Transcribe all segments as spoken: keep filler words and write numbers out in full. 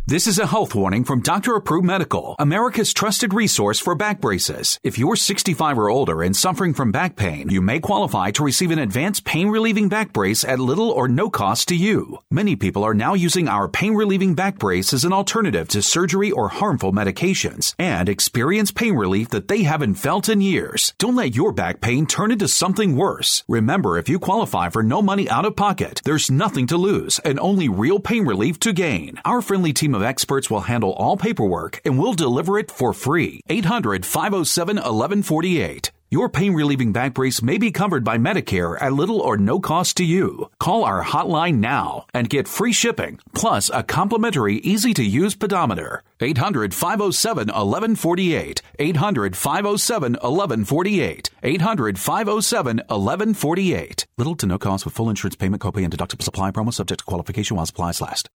This is a health warning from Doctor Approved Medical, America's trusted resource for back braces. If you're sixty-five or older and suffering from back pain, you may qualify to receive an advanced pain-relieving back brace at little or no cost to you. Many people are now using our pain-relieving back brace as an alternative to surgery or harmful medications and experience pain relief that they haven't felt in years. Don't let your back pain turn into something worse. Remember, if you qualify for no money out of pocket, there's nothing to lose and only real pain relief to gain. Our friendly team of experts will handle all paperwork and will deliver it for free. eight hundred, five oh seven, eleven forty-eight. Your pain-relieving back brace may be covered by Medicare at little or no cost to you. Call our hotline now and get free shipping, plus a complimentary easy-to-use pedometer. eight hundred, five oh seven, eleven forty-eight. eight hundred, five oh seven, eleven forty-eight. eight hundred, five oh seven, eleven forty-eight. Little to no cost with full insurance payment, copay, and deductible supply promo subject to qualification while supplies last.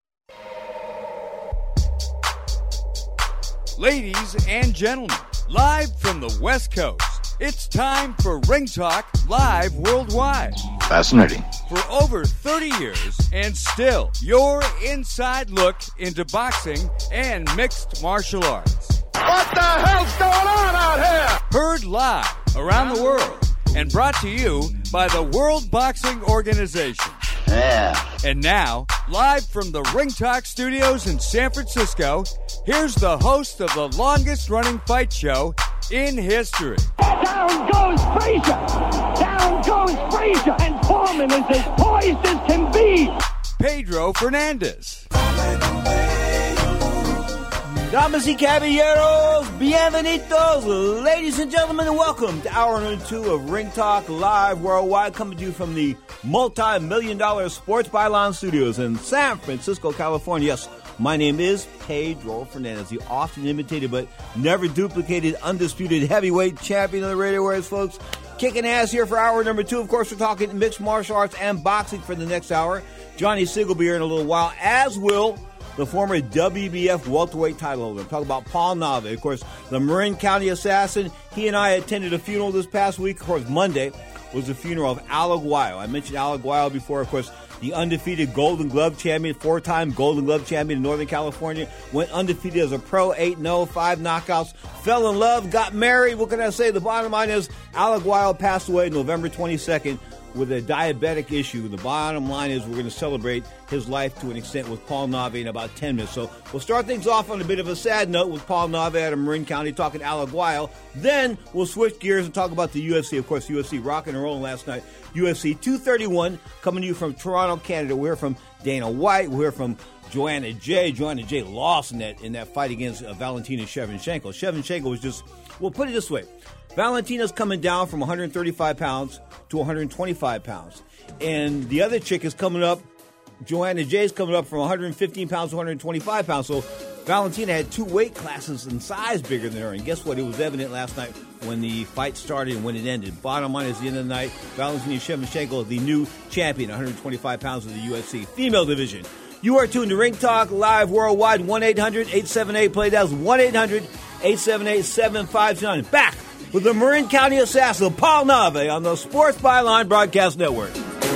Ladies and gentlemen, live from the West Coast, it's time for Ring Talk Live Worldwide. Fascinating. For over thirty years, and still, your inside look into boxing and mixed martial arts. What the hell's going on out here? Heard live around the world and brought to you by the World Boxing Organization. Yeah. And now, live from the Ring Talk studios in San Francisco, here's the host of the longest-running fight show in history. Down goes Frazier! Down goes Frazier! And Foreman is as poised as can be! Pedro Fernandez. Damas y caballeros, bienvenidos, ladies and gentlemen, and welcome to hour number two of Ring Talk Live Worldwide, coming to you from the multi-million dollar Sports Byline Studios in San Francisco, California. Yes, my name is Pedro Fernandez, the often imitated but never duplicated, undisputed heavyweight champion of the radio waves, folks. Kicking ass here for hour number two. Of course, we're talking mixed martial arts and boxing for the next hour. Johnny Sig will be here in a little while, as will the former W B F welterweight title holder. I'm talking about Paul Nave. Of course, the Marin County assassin. He and I attended a funeral this past week. Of course, Monday was the funeral of Al Aguayo. I mentioned Al Aguayo before. Of course, the undefeated Golden Glove champion, four-time Golden Glove champion in Northern California, went undefeated as a pro, eight and oh, five knockouts, fell in love, got married. What can I say? The bottom line is Al Aguayo passed away November twenty-second with a diabetic issue. The bottom line is we're going to celebrate his life to an extent with Paul Nave in about ten minutes. So we'll start things off on a bit of a sad note with Paul Nave out of Marin County talking Al Aguayo. Then we'll switch gears and talk about the U F C. Of course, U F C rocking and rolling last night. U F C two thirty-one coming to you from Toronto, Canada. We're from Dana White. We're from Joanna Jay. Joanna Jay lost in that in that fight against uh, Valentina Shevchenko. Shevchenko was just, well, put it this way. Valentina's coming down from one hundred thirty-five pounds to one hundred twenty-five pounds. And the other chick is coming up, Joanna Jay's coming up from one hundred fifteen pounds to one hundred twenty-five pounds. So Valentina had two weight classes in size bigger than her. And guess what? It was evident last night when the fight started and when it ended. Bottom line is, at the end of the night, Valentina Shevchenko, the new champion, one hundred twenty-five pounds of the U F C female division. You are tuned to Ring Talk Live Worldwide, one eight hundred, eight seven eight, play. That's one eight hundred, eight seven eight, seven five two nine. Back with the Marin County assassin, Paul Nave, on the Sports Byline Broadcast Network.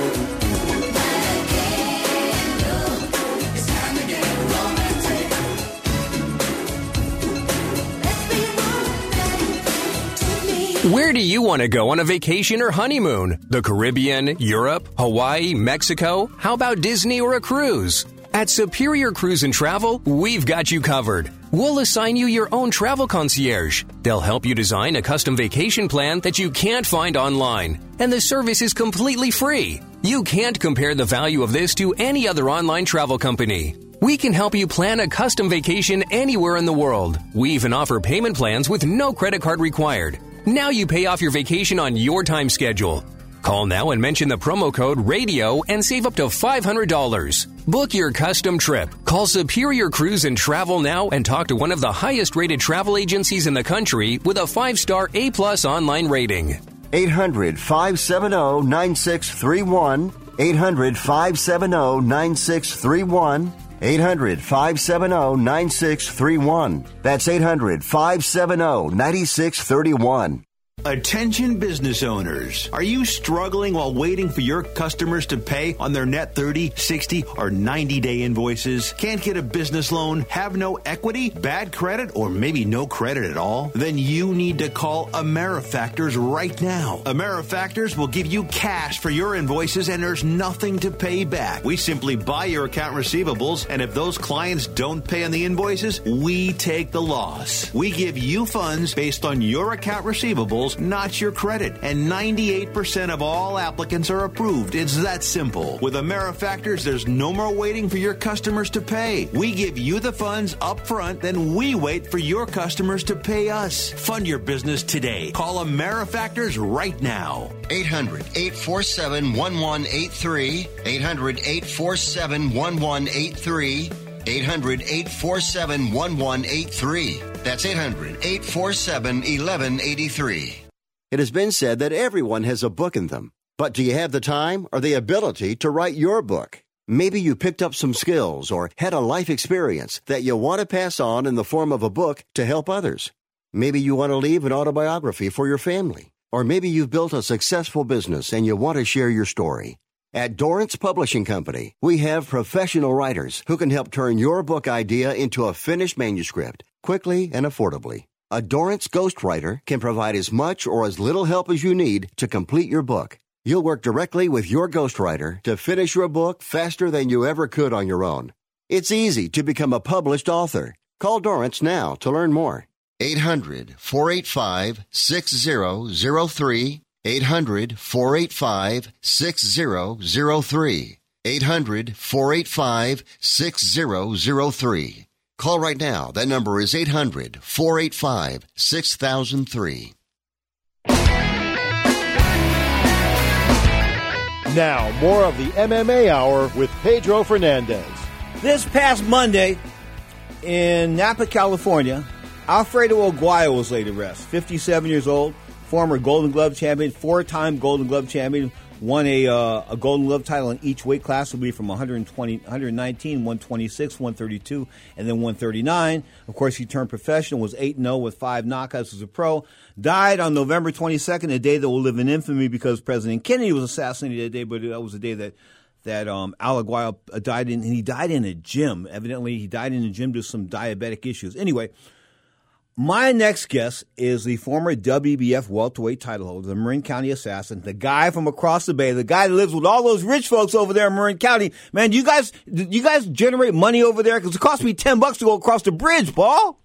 Where do you want to go on a vacation or honeymoon? The Caribbean, Europe, Hawaii, Mexico? How about Disney or a cruise? At Superior Cruise and Travel, we've got you covered. We'll assign you your own travel concierge. They'll help you design a custom vacation plan that you can't find online. And the service is completely free. You can't compare the value of this to any other online travel company. We can help you plan a custom vacation anywhere in the world. We even offer payment plans with no credit card required. Now you pay off your vacation on your time schedule. Call now and mention the promo code RADIO and save up to five hundred dollars. Book your custom trip. Call Superior Cruise and Travel now and talk to one of the highest-rated travel agencies in the country with a five-star A-plus online rating. eight hundred, five seven zero, nine six three one. eight hundred, five seven zero, nine six three one. eight hundred, five seven zero, nine six three one. That's eight hundred, five seven zero, nine six three one. Attention business owners. Are you struggling while waiting for your customers to pay on their net thirty, sixty, or ninety-day invoices? Can't get a business loan? Have no equity? Bad credit? Or maybe no credit at all? Then you need to call AmeriFactors right now. AmeriFactors will give you cash for your invoices and there's nothing to pay back. We simply buy your account receivables, and if those clients don't pay on the invoices, we take the loss. We give you funds based on your account receivables, not your credit. And ninety-eight percent of all applicants are approved. It's that simple. With AmeriFactors, there's no more waiting for your customers to pay. We give you the funds up front, then we wait for your customers to pay us. Fund your business today. Call AmeriFactors right now. eight hundred, eight four seven, one one eight three. eight hundred, eight four seven, one one eight three. eight hundred, eight four seven, one one eight three. That's eight hundred, eight four seven, one one eight three. It has been said that everyone has a book in them. But do you have the time or the ability to write your book? Maybe you picked up some skills or had a life experience that you want to pass on in the form of a book to help others. Maybe you want to leave an autobiography for your family. Or maybe you've built a successful business and you want to share your story. At Dorrance Publishing Company, we have professional writers who can help turn your book idea into a finished manuscript quickly and affordably. A Dorrance ghostwriter can provide as much or as little help as you need to complete your book. You'll work directly with your ghostwriter to finish your book faster than you ever could on your own. It's easy to become a published author. Call Dorrance now to learn more. eight hundred, four eight five, six zero zero three. eight hundred, four eight five, six zero zero three. eight hundred, four eight five, six zero zero three. Call right now. That number is eight hundred, four eight five, six thousand three. Now, more of the M M A Hour with Pedro Fernandez. This past Monday in Napa, California, Alfredo Aguayo was laid to rest. fifty-seven years old, former Golden Glove champion, four-time Golden Glove champion, won a uh, a Golden Glove title in each weight class. Will be from one twenty, one nineteen, one twenty-six, one thirty-two, and then one thirty-nine. Of course, he turned professional, was eight and oh with five knockouts as a pro. Died on November twenty-second, a day that will live in infamy because President Kennedy was assassinated that day, but that was a day that that um, Al Aguayo died in, and he died in a gym. Evidently, he died in a gym due to some diabetic issues. Anyway, my next guest is the former W B F welterweight title holder, the Marin County Assassin, the guy from across the bay, the guy that lives with all those rich folks over there in Marin County. Man, do you guys, do you guys generate money over there? Because it cost me ten bucks to go across the bridge, Paul.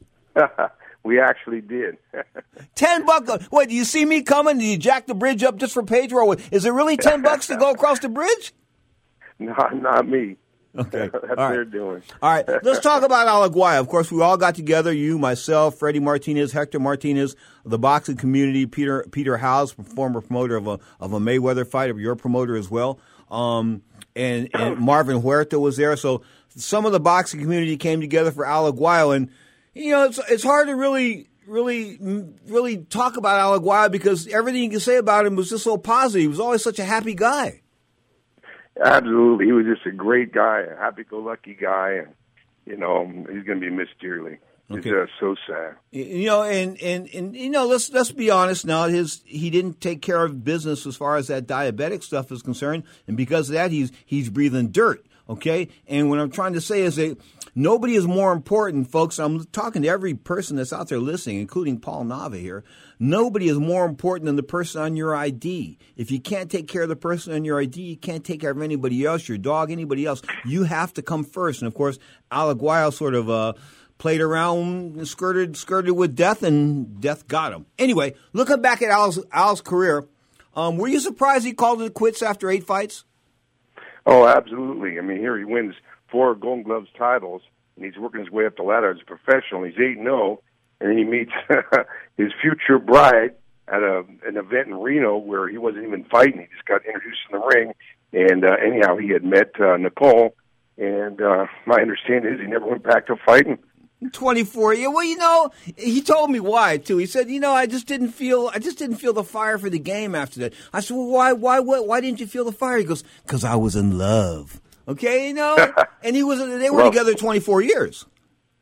We actually did. ten bucks. What, do you see me coming? Do you jack the bridge up just for Pedro? Is it really ten bucks to go across the bridge? No, not me. Okay. That's all what right. they're doing. All right. Let's talk about Al Aguayo. Of course, we all got together, you, myself, Freddie Martinez, Hector Martinez, the boxing community, Peter Peter Howes, former promoter of a of a Mayweather fight, of your promoter as well. Um, and, and Marvin Huerta was there. So some of the boxing community came together for Al Aguayo. And, you know, it's it's hard to really, really, really talk about Al Aguayo because everything you can say about him was just so positive. He was always such a happy guy. Absolutely. He was just a great guy, a happy-go-lucky guy, and, you know, he's going to be missed dearly. It's Okay. uh, so sad. You know, and, and, and you know, let's let's be honest now. His he didn't take care of business as far as that diabetic stuff is concerned, and because of that, he's he's breathing dirt. Okay, and what I'm trying to say is that nobody is more important, folks. I'm talking to every person that's out there listening, including Paul Nava here. Nobody is more important than the person on your I D. If you can't take care of the person on your I D, you can't take care of anybody else, your dog, anybody else. You have to come first. And of course, Al Aguayo sort of uh, played around, skirted, skirted with death, and death got him. Anyway, looking back at Al's, Al's career, um, were you surprised he called it quits after eight fights? Oh, absolutely. I mean, here he wins four Golden Gloves titles, and he's working his way up the ladder as a professional. He's eight and oh, and then he meets his future bride at a, an event in Reno where he wasn't even fighting. He just got introduced in the ring, and uh, anyhow, he had met uh, Nicole, and uh, my understanding is he never went back to fighting. twenty-four. Yeah, well, you know, he told me why too. He said, you know, I just didn't feel, I just didn't feel the fire for the game after that. I said, well, why, why, what, why didn't you feel the fire? He goes, because I was in love. Okay, you know, and he was, they were well, together twenty-four years.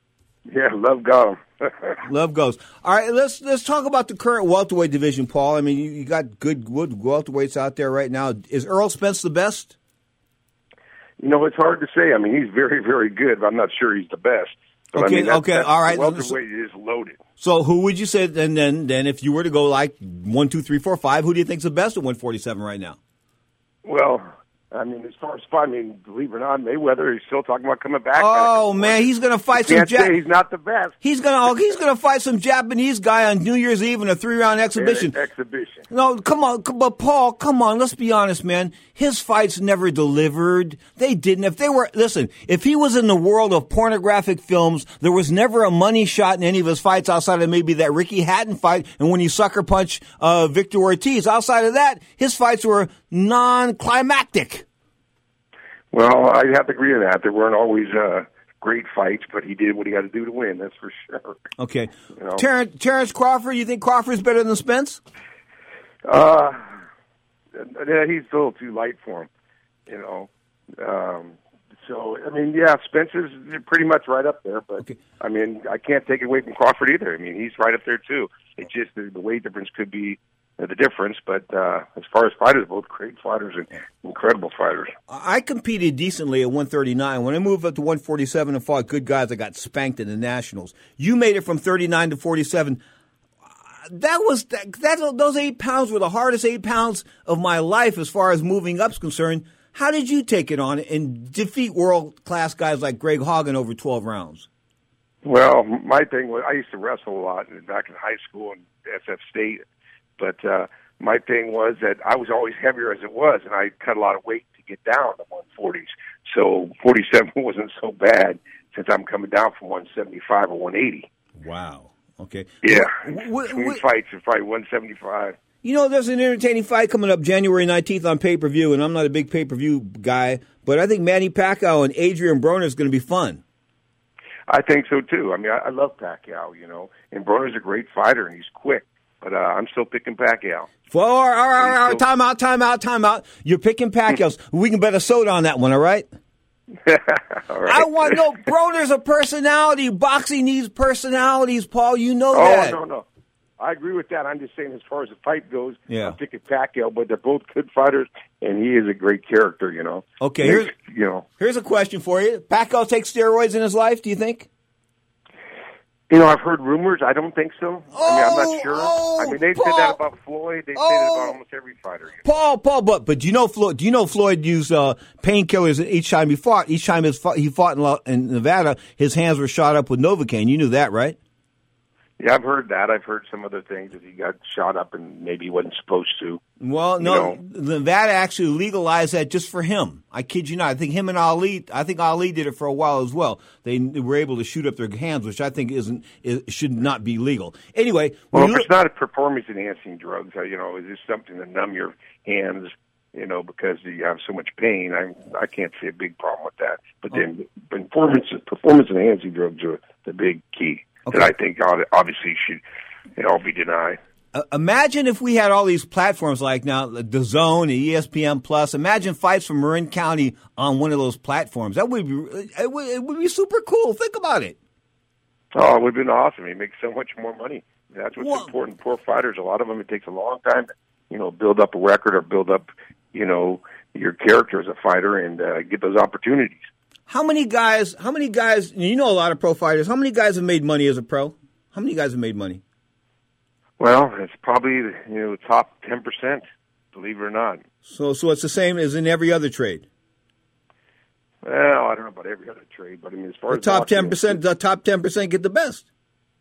Yeah, love got him. Love goes. All right, let's let's talk about the current welterweight division, Paul. I mean, you, you got good, good welterweights out there right now. Is Errol Spence the best? You know, it's hard to say. I mean, he's very, very good, but I'm not sure he's the best. But, okay, I mean, that, okay, that, all right. Welterweight is loaded. So, who would you say? And then, then, if you were to go like one, two, three, four, five, who do you think's the best at one forty-seven right now? Well, I mean, as far as fight, I mean, believe it or not, Mayweather, he's still talking about coming back. Oh man, he's going to fight you some. Can't say he's not the best. He's going to. Oh, he's going to fight some Japanese guy on New Year's Eve in a three-round exhibition. Yeah, exhibition. No, come on, but Paul, come on. Let's be honest, man. His fights never delivered. They didn't. If they were, listen, if he was in the world of pornographic films, there was never a money shot in any of his fights outside of maybe that Ricky Hatton fight and when he sucker punched uh, Victor Ortiz. Outside of that, his fights were non-climactic. Well, I'd have to agree with that. There weren't always uh, great fights, but he did what he had to do to win. That's for sure. Okay. You know? Terrence, Terrence Crawford, you think Crawford's better than Spence? Uh, yeah, he's a little too light for him, you know. Um, so, I mean, yeah, Spencer's pretty much right up there, but, okay. I mean, I can't take it away from Crawford either. I mean, he's right up there, too. It's just the, the weight difference could be the difference, but uh, as far as fighters, both great fighters and incredible fighters. I competed decently at one thirty-nine. When I moved up to one forty-seven and fought good guys, I got spanked in the Nationals. You made it from thirty-nine to forty-seven. That was that, that. Those eight pounds were the hardest eight pounds of my life as far as moving up's concerned. How did you take it on and defeat world-class guys like Greg Hagen over twelve rounds? Well, my thing was I used to wrestle a lot back in high school and S F State. But uh, my thing was that I was always heavier as it was, and I cut a lot of weight to get down to one forties. So forty-seven wasn't so bad since I'm coming down from one seventy-five or one eighty. Wow. Okay. Yeah. What, Between what, fights, and fight one seventy-five. You know, there's an entertaining fight coming up January nineteenth on pay-per-view, and I'm not a big pay-per-view guy, but I think Manny Pacquiao and Adrian Broner is going to be fun. I think so, too. I mean, I, I love Pacquiao, you know, and Broner's a great fighter, and he's quick. But uh, I'm still picking Pacquiao. Well, all right, all right, all right. Time out, time out, time out. You're picking Pacquiao. We can bet a soda on that one, all right? all right. I want no. Broner's a personality. Boxing needs personalities, Paul. You know oh, that. Oh, no, no. I agree with that. I'm just saying as far as the fight goes, yeah. I'm picking Pacquiao, but they're both good fighters, and he is a great character, you know. Okay, here's, you know. here's a question for you. Pacquiao takes steroids in his life, do you think? You know, I've heard rumors. I don't think so. Oh, I mean, I'm not sure. Oh, I mean, they Paul. said that about Floyd. They oh. say that about almost every fighter. You know? Paul, Paul, but but do you know Floyd? Do you know Floyd used uh, painkillers each time he fought? Each time his fought, he fought in, La, in Nevada, his hands were shot up with Novocaine. You knew that, right? Yeah, I've heard that. I've heard some other things that he got shot up and maybe he wasn't supposed to. Well, no, you know. Nevada actually legalized that just for him. I kid you not. I think him and Ali, I think Ali did it for a while as well. They were able to shoot up their hands, which I think isn't is, should not be legal. Anyway. Well, if look, it's not a performance-enhancing drug, you know, is this something to numb your hands, you know, because you have so much pain? I I can't see a big problem with that. But then oh. performance performance-enhancing drugs are the big key. Okay. That I think obviously should you know, be denied. Uh, imagine if we had all these platforms like now, the Zone, E S P N Plus. Imagine fights from Marin County on one of those platforms. That would be it would, it would be super cool. Think about it. Oh, it would have been awesome. You make so much more money. That's what's well, important. Poor fighters, a lot of them, it takes a long time to, you know, build up a record or build up, you know, your character as a fighter and uh, get those opportunities. How many guys, how many guys, you know a lot of pro fighters, how many guys have made money as a pro? How many guys have made money? Well, it's probably, you know, top ten percent, believe it or not. So so it's the same as in every other trade? Well, I don't know about every other trade, but I mean, as far the as top ten percent, the top ten percent get the best.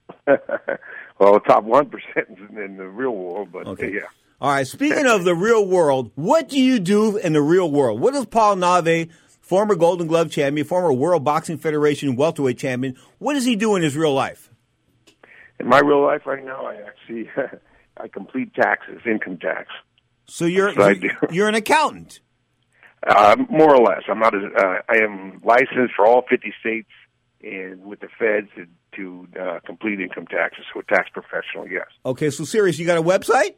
Well, the top one percent is in the real world, but okay. uh, yeah. All right, speaking of the real world, what do you do in the real world? What does Paul Nave, former Golden Glove champion, former World Boxing Federation welterweight champion, what does he do in his real life? In my real life right now, I actually I complete taxes, income tax. So you're so you're, you're an accountant, uh, more or less. I'm not. A, uh, I am licensed for all fifty states and with the feds to, to uh, complete income taxes. So a tax professional, yes. Okay, so serious. You got a website?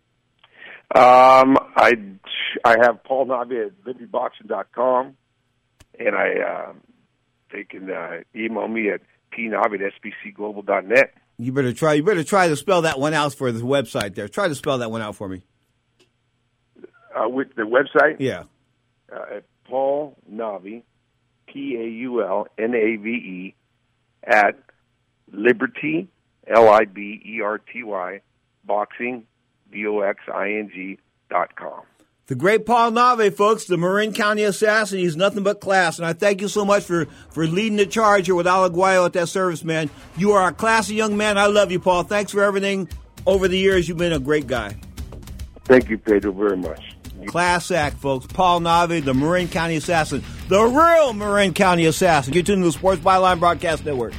Um, I I have Paul Nave at liberty boxing dot com, and I uh, they can uh, email me at p navi at s b c global dot net. You better try. You better try to spell that one out for the website there. Try to spell that one out for me. Uh, with the website? Yeah. Uh, Paul Navi, P A U L N A V E, at Liberty, L I B E R T Y, boxing, B O X I N G, dot com. The great Paul Navi, folks, the Marin County assassin. He's nothing but class. And I thank you so much for, for leading the charge here with Alaguayo at that service, man. You are a classy young man. I love you, Paul. Thanks for everything. Over the years, you've been a great guy. Thank you, Pedro, very much. Class act, folks. Paul Navi, the Marin County assassin. The real Marin County assassin. Get tuned to the Sports Byline Broadcast Network.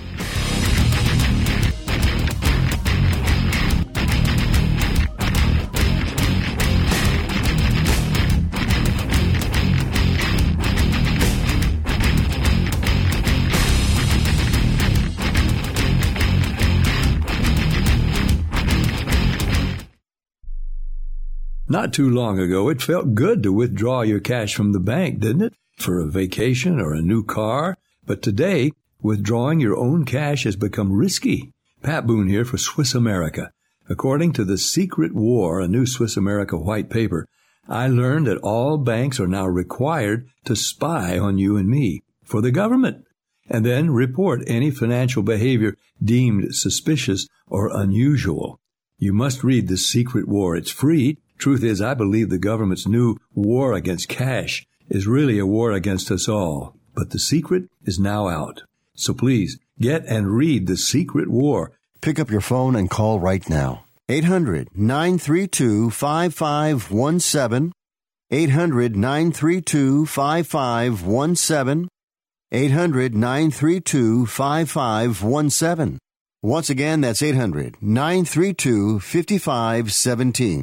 Not too long ago, it felt good to withdraw your cash from the bank, didn't it? For a vacation or a new car. But today, withdrawing your own cash has become risky. Pat Boone here for Swiss America. According to The Secret War, a new Swiss America white paper, I learned that all banks are now required to spy on you and me for the government, and then report any financial behavior deemed suspicious or unusual. You must read The Secret War. It's free. Truth is, I believe the government's new war against cash is really a war against us all. But the secret is now out. So please, get and read The Secret War. Pick up your phone and call right now. eight hundred nine three two five five one seven. eight hundred nine three two five five one seven. eight hundred nine three two five five one seven. Once again, that's eight hundred nine three two five five one seven.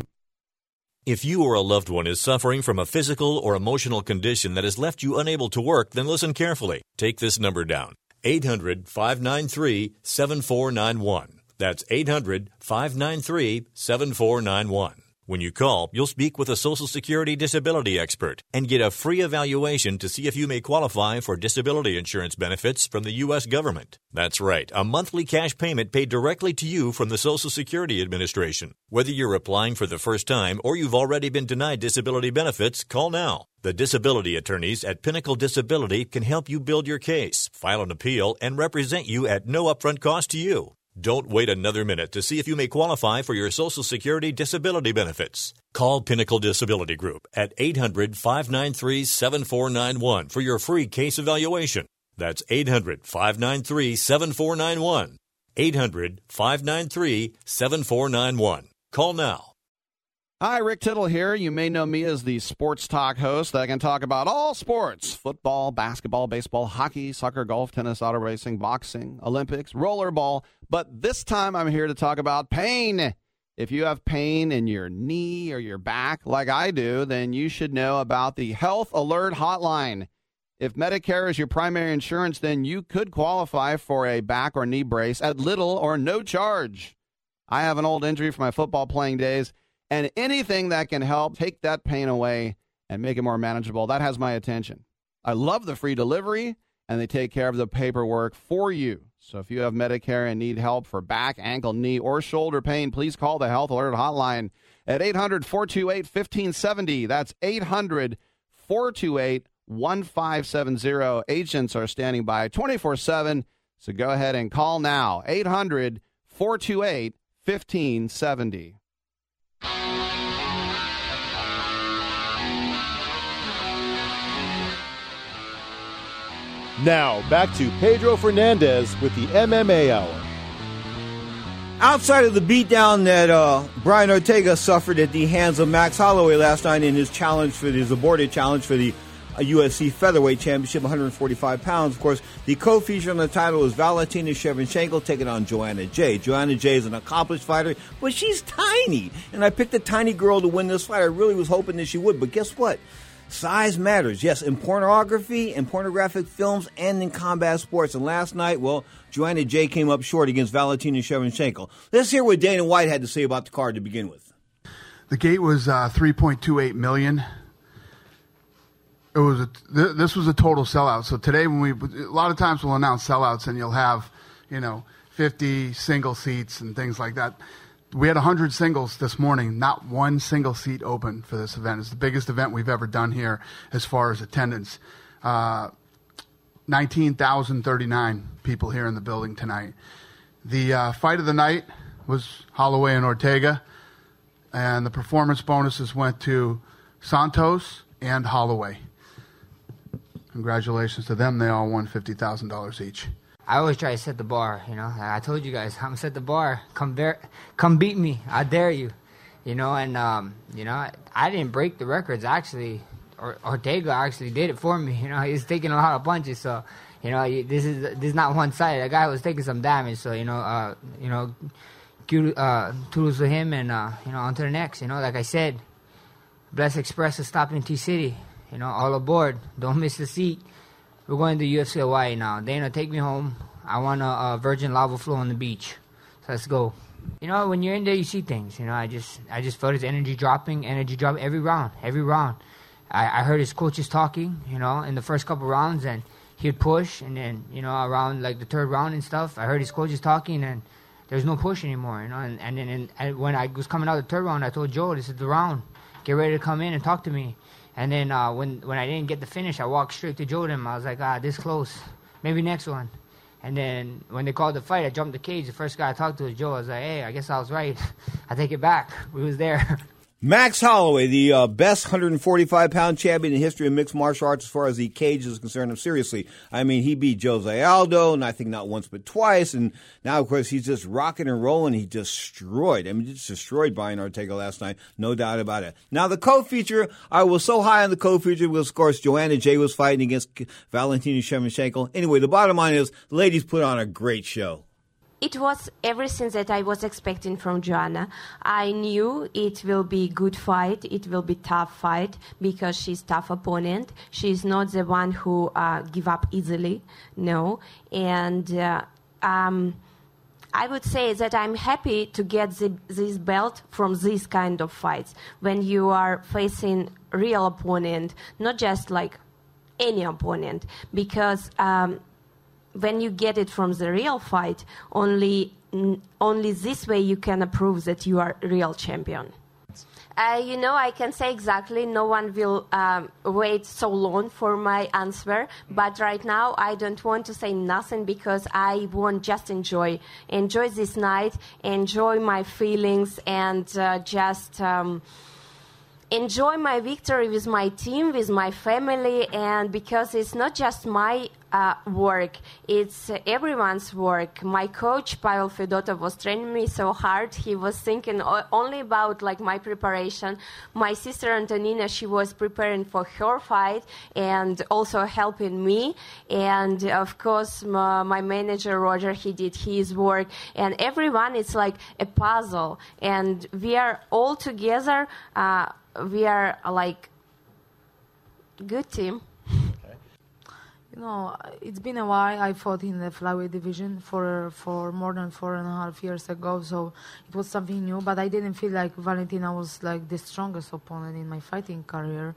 If you or a loved one is suffering from a physical or emotional condition that has left you unable to work, then listen carefully. Take this number down. eight hundred five nine three seven four nine one. That's eight hundred five nine three seven four nine one. When you call, you'll speak with a Social Security disability expert and get a free evaluation to see if you may qualify for disability insurance benefits from the U S government. That's right, a monthly cash payment paid directly to you from the Social Security Administration. Whether you're applying for the first time or you've already been denied disability benefits, call now. The disability attorneys at Pinnacle Disability can help you build your case, file an appeal, and represent you at no upfront cost to you. Don't wait another minute to see if you may qualify for your Social Security disability benefits. Call Pinnacle Disability Group at eight hundred five nine three seven four nine one for your free case evaluation. That's eight hundred five nine three seven four nine one. eight hundred five nine three seven four nine one. Call now. Hi, Rick Tittle here. You may know me as the sports talk host that can talk about all sports: football, basketball, baseball, hockey, soccer, golf, tennis, auto racing, boxing, Olympics, rollerball. But this time I'm here to talk about pain. If you have pain in your knee or your back like I do, then you should know about the Health Alert Hotline. If Medicare is your primary insurance, then you could qualify for a back or knee brace at little or no charge. I have an old injury from my football playing days, and anything that can help take that pain away and make it more manageable, that has my attention. I love the free delivery, and they take care of the paperwork for you. So if you have Medicare and need help for back, ankle, knee, or shoulder pain, please call the Health Alert Hotline at eight hundred four two eight one five seven zero. That's eight hundred four two eight one five seven zero. Agents are standing by twenty-four seven, so go ahead and call now. eight hundred four two eight one five seven zero. Now, back to Pedro Fernandez with the M M A Hour. Outside of the beatdown that uh, Brian Ortega suffered at the hands of Max Holloway last night in his challenge for his aborted challenge for the uh, U F C Featherweight Championship, one hundred forty-five pounds, of course, the co-feature on the title is Valentina Shevchenko taking on Joanna Jay. Joanna Jay is an accomplished fighter, but she's tiny, and I picked a tiny girl to win this fight. I really was hoping that she would, but guess what? Size matters, yes, in pornography, in pornographic films, and in combat sports. And last night, well, Joanna Jay came up short against Valentina Shevchenko. Let's hear what Dana White had to say about the card to begin with. The gate was uh, three point two eight million dollars. It was a, th- this was a total sellout. So today, when we a lot of times we'll announce sellouts, and you'll have you know, fifty single seats and things like that. We had one hundred singles this morning. Not one single seat open for this event. It's the biggest event we've ever done here as far as attendance. Uh, nineteen thousand thirty-nine people here in the building tonight. The uh, fight of the night was Holloway and Ortega, and the performance bonuses went to Santos and Holloway. Congratulations to them. They all won fifty thousand dollars each. I always try to set the bar, you know. I told you guys, I'm set the bar. Come bear, come beat me. I dare you, you know. And um, you know, I, I didn't break the records actually. Or, Ortega actually did it for me. You know, he was taking a lot of punches, so you know, this is this is not one sided. The guy was taking some damage, so you know, uh, you know, uh, kudos to him, and uh, you know, on to the next. You know, like I said, Bless Express is stopping in T-City. You know, all aboard. Don't miss the seat. We're going to U F C Hawaii now. Dana, take me home. I want a, a virgin lava flow on the beach. So let's go. You know, when you're in there, you see things. You know, I just I just felt his energy dropping, energy dropping every round, every round. I, I heard his coaches talking, you know, in the first couple rounds, and he'd push, and then, you know, around like the third round and stuff, I heard his coaches talking, and there's no push anymore, you know. And, and then and, and when I was coming out of the third round, I told Joe, this is the round. Get ready to come in and talk to me. And then uh, when when I didn't get the finish, I walked straight to Jordan. I was like, ah, this close. Maybe next one. And then when they called the fight, I jumped the cage. The first guy I talked to was Joe. I was like, hey, I guess I was right. I take it back. We was there. Max Holloway, the uh, best one forty-five pound champion in the history of mixed martial arts as far as the cage is concerned. Seriously, I mean, he beat Jose Aldo, and I think not once but twice, and now, of course, he's just rocking and rolling. He destroyed, I mean, just destroyed Brian Ortega last night, no doubt about it. Now, the co-feature, I was so high on the co-feature because, of course, Joanna Jay was fighting against Valentina Shevchenko. Anyway, the bottom line is, the ladies put on a great show. It was everything that I was expecting from Joanna. I knew it will be a good fight. It will be tough fight because she's tough opponent. She's not the one who uh, give up easily, no. And uh, um, I would say that I'm happy to get the, this belt from this kind of fights when you are facing real opponent, not just like any opponent, because um, when you get it from the real fight, only only this way you can prove that you are a real champion. Uh, you know, I can say exactly, no one will um, wait so long for my answer, but right now I don't want to say nothing because I want just enjoy, enjoy this night, enjoy my feelings, and uh, just um, enjoy my victory with my team, with my family, and because it's not just my uh, work, it's uh, everyone's work. My coach, Pavel Fedotov, was training me so hard. He was thinking o- only about like my preparation. My sister Antonina, she was preparing for her fight and also helping me. And of course, my, my manager, Roger, he did his work. And everyone, it's like a puzzle. And we are all together. Uh, we are like good team. You know, it's been a while. I fought in the flyweight division for for more than four and a half years ago, so it was something new. But I didn't feel like Valentina was like the strongest opponent in my fighting career.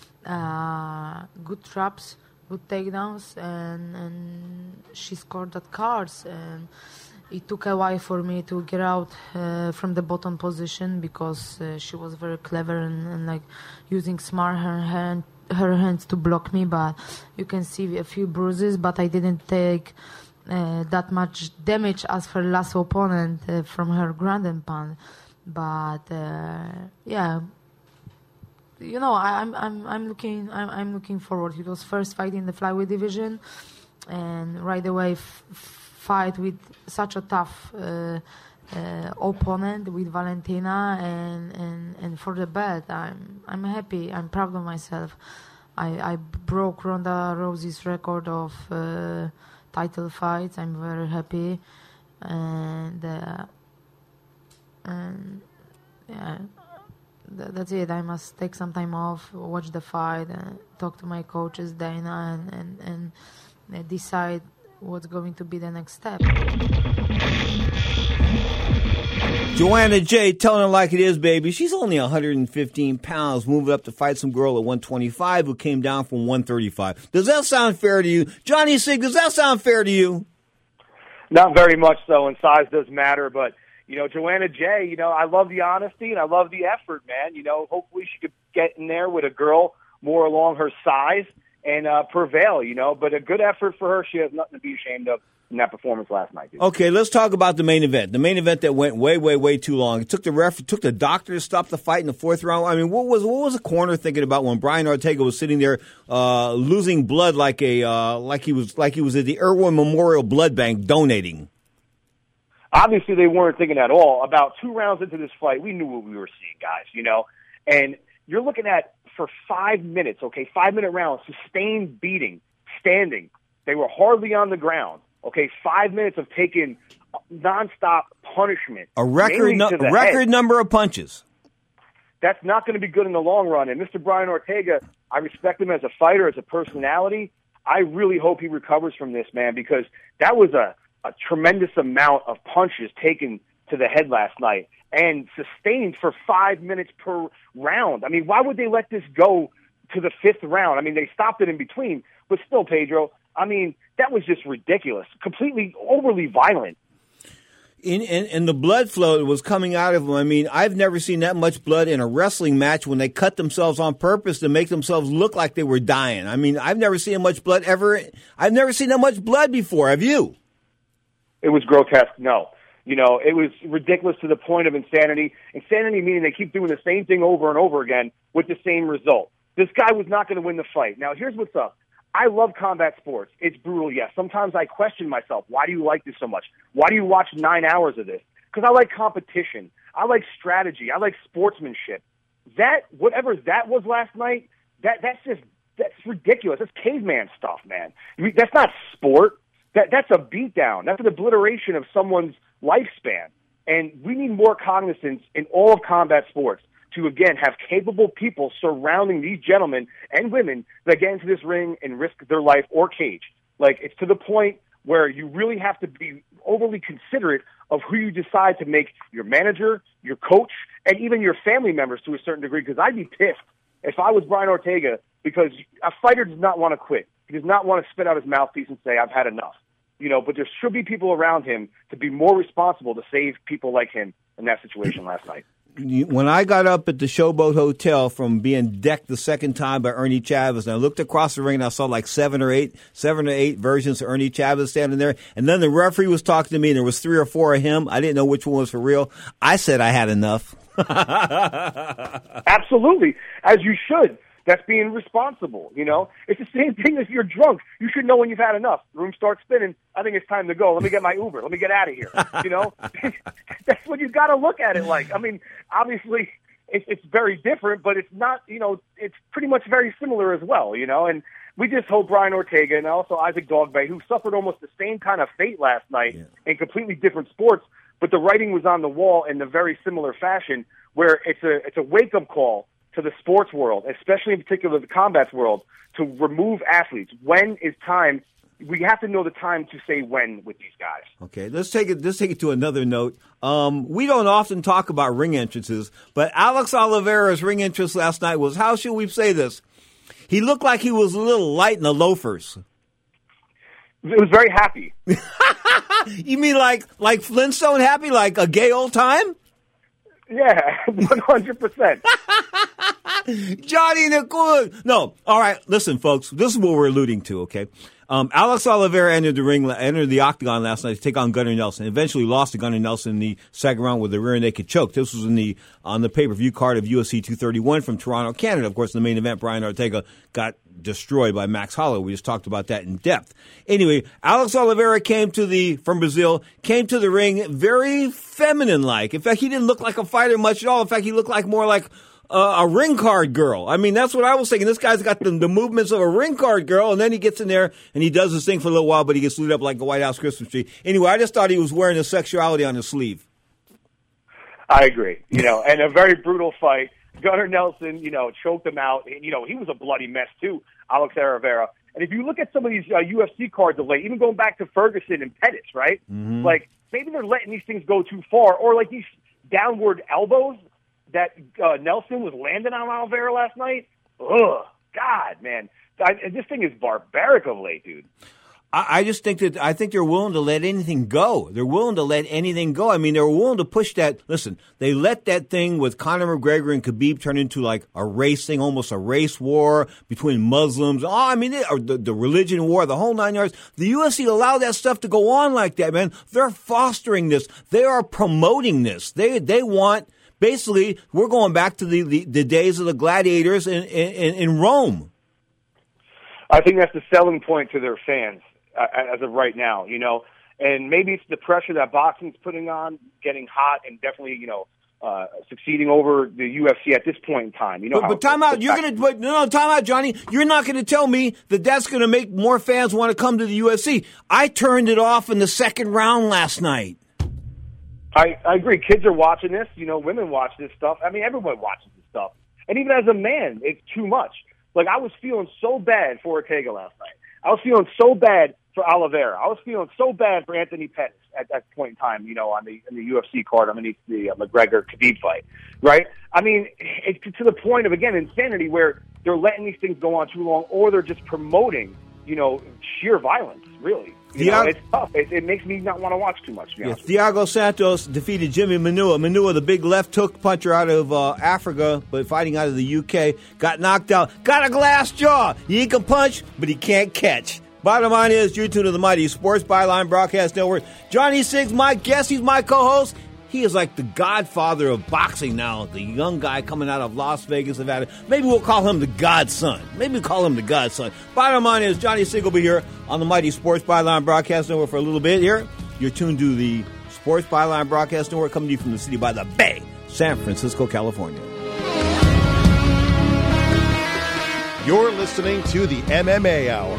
Uh, good traps, good takedowns, and and she scored at cards. And it took a while for me to get out uh, from the bottom position because uh, she was very clever and, and like using smart her hand. her hands to block me, but you can see a few bruises, but I didn't take uh, that much damage as her last opponent uh, from her ground and pound. But uh, yeah, you know, I, I'm I'm I'm looking I'm I'm looking forward. It was first fight in the flyweight division, and right away f- fight with such a tough uh, uh, opponent with Valentina, and, and, and for the belt, I'm I'm happy. I'm proud of myself. I, I broke Ronda Rousey's record of uh, title fights. I'm very happy, and uh, and yeah, th- that's it. I must take some time off, watch the fight, and talk to my coaches, Dana, and and, and uh, decide what's going to be the next step. Joanna Jay, telling her like it is, baby. She's only one hundred fifteen pounds, moving up to fight some girl at one twenty-five who came down from one thirty-five. Does that sound fair to you? Johnny Sig, does that sound fair to you? Not very much so, and size does matter, but, you know, Joanna Jay, you know, I love the honesty and I love the effort, man. You know, hopefully she could get in there with a girl more along her size and uh, prevail, you know, but a good effort for her. She has nothing to be ashamed of in that performance last night, dude. Okay, let's talk about the main event. The main event that went way, way, way too long. It took the ref, it took the doctor to stop the fight in the fourth round. I mean, what was what was the corner thinking about when Brian Ortega was sitting there uh, losing blood like a uh, like he was like he was at the Irwin Memorial Blood Bank donating? Obviously, they weren't thinking at all. About two rounds into this fight, we knew what we were seeing, guys. You know, and you're looking at for five minutes, okay, five minute rounds, sustained beating, standing. They were hardly on the ground. Okay, five minutes of taking nonstop punishment. A record, no, record head. number of punches. That's not going to be good in the long run. And Mister Brian Ortega, I respect him as a fighter, as a personality. I really hope he recovers from this, man, because that was a, a tremendous amount of punches taken to the head last night and sustained for five minutes per round. I mean, why would they let this go to the fifth round? I mean, they stopped it in between, but still, Pedro, I mean, that was just ridiculous, completely overly violent. In, in, and the blood flow that was coming out of them, I mean, I've never seen that much blood in a wrestling match when they cut themselves on purpose to make themselves look like they were dying. I mean, I've never seen that much blood ever. I've never seen that much blood before. Have you? It was grotesque, no. You know, it was ridiculous to the point of insanity. Insanity meaning they keep doing the same thing over and over again with the same result. This guy was not going to win the fight. Now, here's what's up. I love combat sports. It's brutal, yes. Sometimes I question myself. Why do you like this so much? Why do you watch nine hours of this? Because I like competition. I like strategy. I like sportsmanship. That, whatever that was last night, that that's just, that's ridiculous. That's caveman stuff, man. I mean, that's not sport. That That's a beatdown. That's an obliteration of someone's lifespan. And we need more cognizance in all of combat sports to, again, have capable people surrounding these gentlemen and women that get into this ring and risk their life or cage. Like, it's to the point where you really have to be overly considerate of who you decide to make your manager, your coach, and even your family members to a certain degree, because I'd be pissed if I was Brian Ortega, because a fighter does not want to quit. He does not want to spit out his mouthpiece and say, I've had enough. You know, but there should be people around him to be more responsible to save people like him in that situation last night. When I got up at the Showboat Hotel from being decked the second time by Ernie Chavez, and I looked across the ring and I saw like seven or eight, seven or eight versions of Ernie Chavez standing there, and then the referee was talking to me, and there was three or four of him. I didn't know which one was for real. I said I had enough. Absolutely, as you should. That's being responsible, you know? It's the same thing as you're drunk. You should know when you've had enough. The room starts spinning. I think it's time to go. Let me get my Uber. Let me get out of here, you know? That's what you got to look at it like. I mean, obviously, it's, it's very different, but it's not, you know, it's pretty much very similar as well, you know? And we just hope Brian Ortega and also Isaac Dogboe, who suffered almost the same kind of fate last night yeah. in completely different sports, but the writing was on the wall in a very similar fashion, where it's a it's a wake-up call to the sports world, especially in particular the combat world, to remove athletes. When is time? We have to know the time to say when with these guys. Okay, let's take it. Let's take it to another note. Um, we don't often talk about ring entrances, but Alex Oliveira's ring entrance last night was, how should we say this? He looked like he was a little light in the loafers. It was very happy. You mean like like Flintstone happy, like a gay old time? Yeah, one hundred percent. Johnny Nicole. No, all right, listen, folks, this is what we're alluding to, okay? Um, Alex Oliveira entered the ring, entered the octagon last night to take on Gunnar Nelson. Eventually lost to Gunnar Nelson in the second round with a rear naked choke. This was in the on the pay-per-view card of U F C two thirty-one from Toronto, Canada. Of course, in the main event, Brian Ortega got destroyed by Max Holloway. We just talked about that in depth. Anyway, Alex Oliveira came to the from Brazil, came to the ring very feminine-like. In fact, he didn't look like a fighter much at all. In fact, he looked like more like Uh, a ring card girl. I mean, that's what I was thinking. This guy's got the, the movements of a ring card girl, and then he gets in there and he does his thing for a little while, but he gets lit up like a White House Christmas tree. Anyway, I just thought he was wearing his sexuality on his sleeve. I agree. You know, and a very brutal fight. Gunnar Nelson, you know, choked him out. You know, he was a bloody mess too, Alex Oliveira. And if you look at some of these uh, U F C cards of late, even going back to Ferguson and Pettis, right? Mm-hmm. Like, maybe they're letting these things go too far, or like these downward elbows that uh, Nelson was landing on Oliveira last night. Ugh, God, man. I, this thing is barbaric of late, dude. I, I just think that I think they're willing to let anything go. They're willing to let anything go. I mean, they're willing to push that. Listen, they let that thing with Conor McGregor and Khabib turn into like a race thing, almost a race war between Muslims. Oh, I mean, it, or the, the religion war, the whole nine yards. The U F C allowed that stuff to go on like that, man. They're fostering this. They are promoting this. They they want. Basically, we're going back to the, the, the days of the gladiators in, in, in Rome. I think that's the selling point to their fans uh, as of right now, you know. And maybe it's the pressure that boxing's putting on, getting hot, and definitely, you know, uh, succeeding over the U F C at this point in time. You know, but, but time out. You're going to put no, no time out, Johnny. You're not going to tell me that that's going to make more fans want to come to the U F C. I turned it off in the second round last night. I, I agree. Kids are watching this. You know, women watch this stuff. I mean, everyone watches this stuff. And even as a man, it's too much. Like, I was feeling so bad for Ortega last night. I was feeling so bad for Oliveira. I was feeling so bad for Anthony Pettis at that point in time, you know, on the, in the U F C card underneath the uh, McGregor-Khabib fight, right? I mean, it's to the point of, again, insanity where they're letting these things go on too long, or they're just promoting, you know, sheer violence, really. You know, it's tough. It, it makes me not want to watch too much. To be honest. Yeah, Thiago Santos defeated Jimmy Manua. Manua, the big left hook puncher out of uh, Africa, but fighting out of the U K, got knocked out. Got a glass jaw. He can punch, but he can't catch. Bottom line is, you're tuned to the Mighty Sports Byline Broadcast Network. Johnny Sig's my guest. He's my co-host. He is like the godfather of boxing now, the young guy coming out of Las Vegas, Nevada. Maybe we'll call him the godson. Maybe we'll call him the godson. Bottom line is, Johnny Sig will be here on the Mighty Sports Byline Broadcast Network for a little bit here. You're tuned to the Sports Byline Broadcast Network, coming to you from the city by the Bay, San Francisco, California. You're listening to the M M A Hour.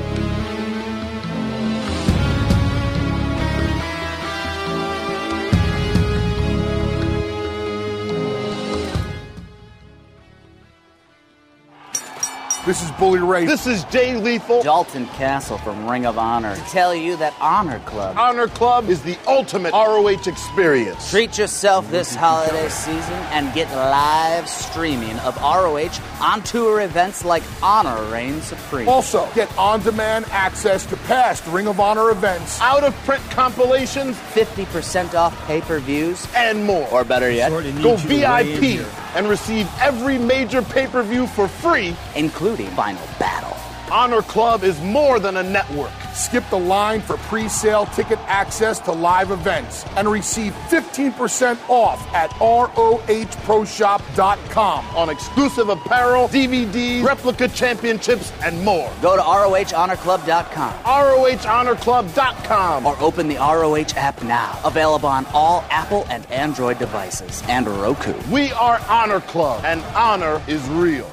This is Bully Ray. This is Jay Lethal. Dalton Castle from Ring of Honor. To tell you that Honor Club. Honor Club is the ultimate R O H experience. Treat yourself this holiday season and get live streaming of R O H on tour events like Honor Reigns Supreme. Also, get on-demand access to past Ring of Honor events, out-of-print compilations, fifty percent off pay-per-views, and more. Or better yet, go V I P and receive every major pay-per-view for free, including Final Battle. Honor Club is more than a network. Skip the line for pre-sale ticket access to live events and receive fifteen percent off at R O H pro shop dot com on exclusive apparel, D V Ds, replica championships, and more. Go to R O H honor club dot com. R O H honor club dot com. Or open the R O H app now. Available on all Apple and Android devices and Roku. We are Honor Club, and honor is real.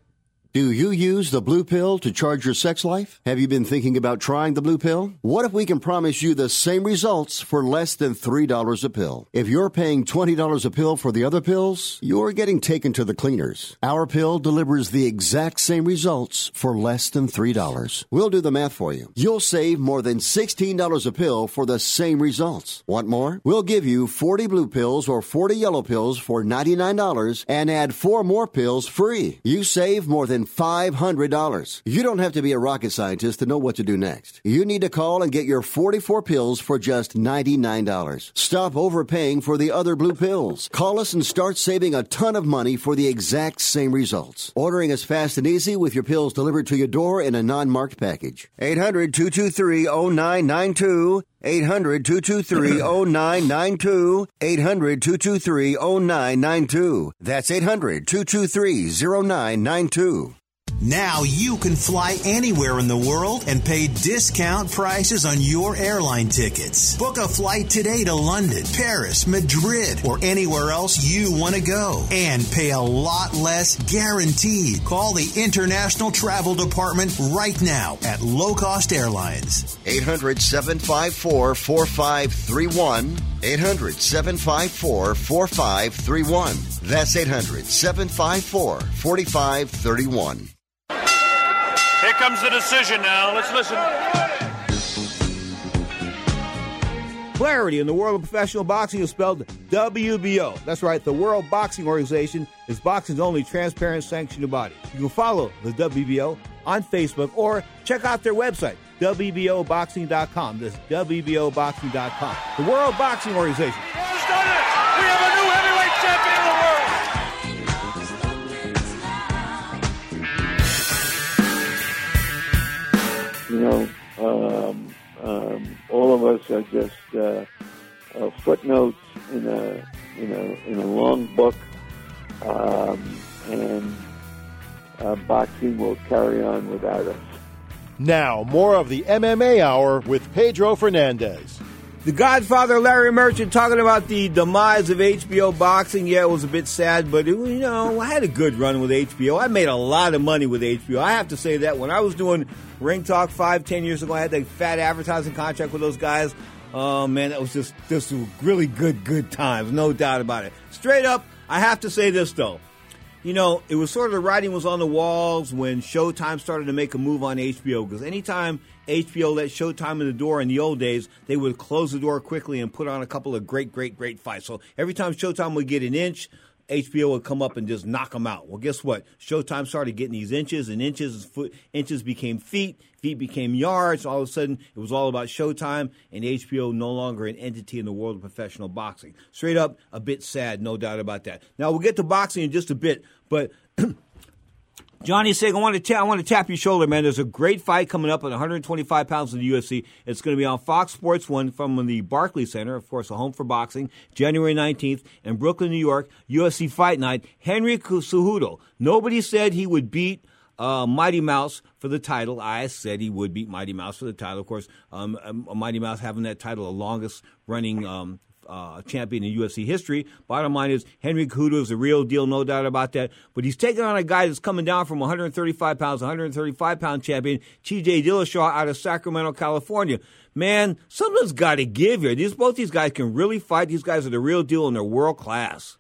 Do you use the Blue Pill to charge your sex life? Have you been thinking about trying the Blue Pill? What if we can promise you the same results for less than three dollars a pill? If you're paying twenty dollars a pill for the other pills, you're getting taken to the cleaners. Our pill delivers the exact same results for less than three dollars. We'll do the math for you. You'll save more than sixteen dollars a pill for the same results. Want more? We'll give you forty blue pills or forty yellow pills for ninety-nine dollars and add four more pills free. You save more than five hundred dollars. You don't have to be a rocket scientist to know what to do next. You need to call and get your forty-four pills for just ninety-nine dollars. Stop overpaying for the other blue pills. Call us and start saving a ton of money for the exact same results. Ordering is fast and easy with your pills delivered to your door in a non-marked package. eight hundred, two two three, oh nine nine two. eight hundred, two two three, oh nine nine two. eight hundred, two two three, oh nine nine two. That's eight hundred, two two three, oh nine nine two. Now you can fly anywhere in the world and pay discount prices on your airline tickets. Book a flight today to London, Paris, Madrid, or anywhere else you want to go. And pay a lot less guaranteed. Call the International Travel Department right now at Low Cost Airlines. eight hundred, seven five four, four five three one. eight hundred, seven five four, four five three one. That's eight hundred, seven five four, four five three one. Here comes the decision now. Let's listen. Clarity in the world of professional boxing is spelled W B O. That's right, the World Boxing Organization is boxing's only transparent sanctioned body. You can follow the W B O on Facebook or check out their website, W B O boxing dot com. That's W B O boxing dot com. The World Boxing Organization. Has done it! We have a new heavyweight champion of the world! You know, um, um, all of us are just uh, uh, footnotes in a in a in a long book, um, and uh, boxing will carry on without us. Now, more of the M M A Hour with Pedro Fernandez. The Godfather, Larry Merchant, talking about the demise of H B O Boxing. Yeah, it was a bit sad, but, it, you know, I had a good run with H B O. I made a lot of money with H B O. I have to say that. When I was doing Ring Talk five, ten years ago, I had that fat advertising contract with those guys. Oh, man, that was just, just really good, good times. No doubt about it. Straight up, I have to say this, though. You know, it was sort of the writing was on the walls when Showtime started to make a move on H B O. Because anytime H B O let Showtime in the door in the old days, they would close the door quickly and put on a couple of great, great, great fights. So every time Showtime would get an inch, H B O would come up and just knock them out. Well, guess what? Showtime started getting these inches, and inches, foot, inches became feet, feet became yards. All of a sudden, it was all about Showtime, and H B O no longer an entity in the world of professional boxing. Straight up, a bit sad, no doubt about that. Now, we'll get to boxing in just a bit, but Johnny saying, I want to ta- I want to tap your shoulder, man. There's a great fight coming up at one hundred twenty-five pounds in the U F C. It's going to be on Fox Sports one from the Barclays Center, of course, a home for boxing, January nineteenth in Brooklyn, New York, U F C Fight Night. Henry Cejudo. Nobody said he would beat uh, Mighty Mouse for the title. I said he would beat Mighty Mouse for the title. Of course, um, Mighty Mouse having that title, the longest running um Uh, champion in U F C history. Bottom line is Henry Cejudo is a real deal, no doubt about that. But he's taking on a guy that's coming down from one hundred thirty-five pounds, one hundred thirty-five pound champion, T J Dillashaw out of Sacramento, California. Man, something's got to give here. These both these guys can really fight. These guys are the real deal and they're world class.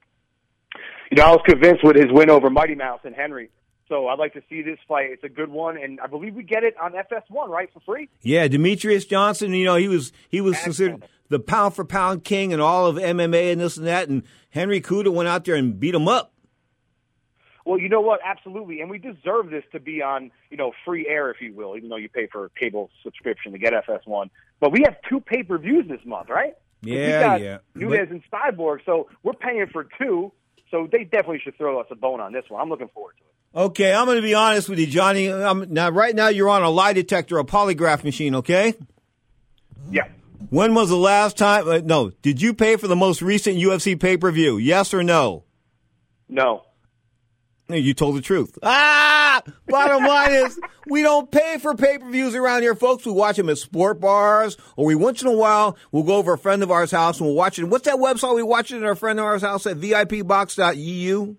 You know, I was convinced with his win over Mighty Mouse and Henry. So I'd like to see this fight. It's a good one, and I believe we get it on F S one, right, for free? Yeah, Demetrius Johnson. You know, he was he was considered the pound for pound king and all of M M A and this and that. And Henry Cejudo went out there and beat him up. Well, you know what? Absolutely, and we deserve this to be on, you know, free air, if you will, even though you pay for a cable subscription to get F S one. But we have two pay per views this month, right? Yeah, yeah. Nunez and Cyborg, so we're paying for two. So they definitely should throw us a bone on this one. I'm looking forward to it. Okay, I'm going to be honest with you, Johnny. I'm, now, right now, you're on a lie detector, a polygraph machine, okay? Yeah. When was the last time? Uh, no. Did you pay for the most recent U F C pay-per-view? Yes or no? No. You told the truth. Ah! Bottom line is, we don't pay for pay-per-views around here, folks. We watch them at sport bars, or we once in a while, we'll go over a friend of ours' house and we'll watch it. What's that website we watch it at our friend of ours' house at V I P box dot E U?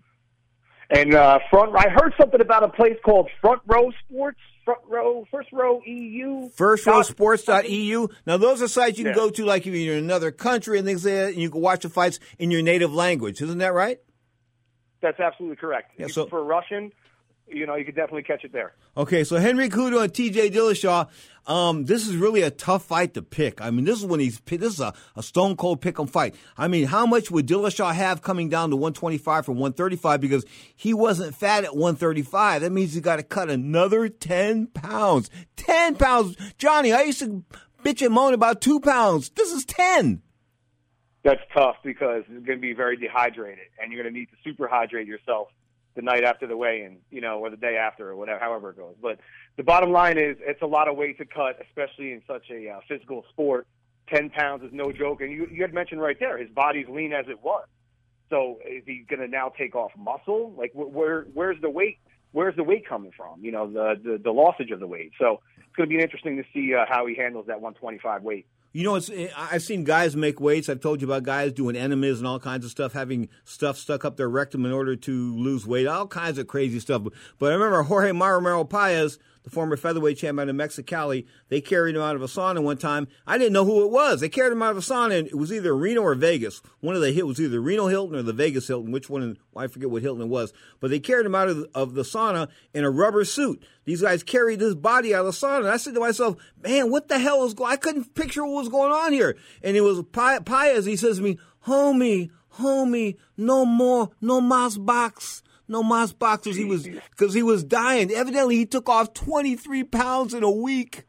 And uh, front, I heard something about a place called Front Row Sports, Front Row, First Row E U. First Row Sports dot E U. Now, those are sites you can Yeah. go to, like if you're in another country and things like that, and you can watch the fights in your native language. Isn't that right? That's absolutely correct. Yeah, If so- you prefer Russian, you know, you could definitely catch it there. Okay, so Henry Cejudo and T J Dillashaw, um, this is really a tough fight to pick. I mean, this is when he's this is a, a stone cold pick'em fight. I mean, how much would Dillashaw have coming down to one twenty-five from one thirty-five because he wasn't fat at one thirty-five? That means he's got to cut another ten pounds. ten pounds, Johnny. I used to bitch and moan about two pounds. This is ten. That's tough because you're going to be very dehydrated, and you're going to need to super hydrate yourself the night after the weigh-in, you know, or the day after, or whatever, however it goes. But the bottom line is, it's a lot of weight to cut, especially in such a uh, physical sport. Ten pounds is no joke, and you, you had mentioned right there, his body's lean as it was. So is he going to now take off muscle? Like, wh- where where's the weight? Where's the weight coming from? You know, the the, the lossage of the weight. So it's going to be interesting to see uh, how he handles that one twenty-five weight. You know, it's, I've seen guys make weights. I've told you about guys doing enemas and all kinds of stuff, having stuff stuck up their rectum in order to lose weight, all kinds of crazy stuff. But I remember Jorge Romero Paez, the former featherweight champion of Mexicali, they carried him out of a sauna one time. I didn't know who it was. They carried him out of a sauna, and it was either Reno or Vegas. One of the it was either Reno Hilton or the Vegas Hilton, which one, I forget what Hilton it was. But they carried him out of, of the sauna in a rubber suit. These guys carried his body out of the sauna. And I said to myself, man, what the hell is going on? I couldn't picture what was going on here. And it was Paez. He says to me, homie, homie, no more, no mas box. No mas boxers. He was because he was dying. Evidently, he took off twenty-three pounds in a week.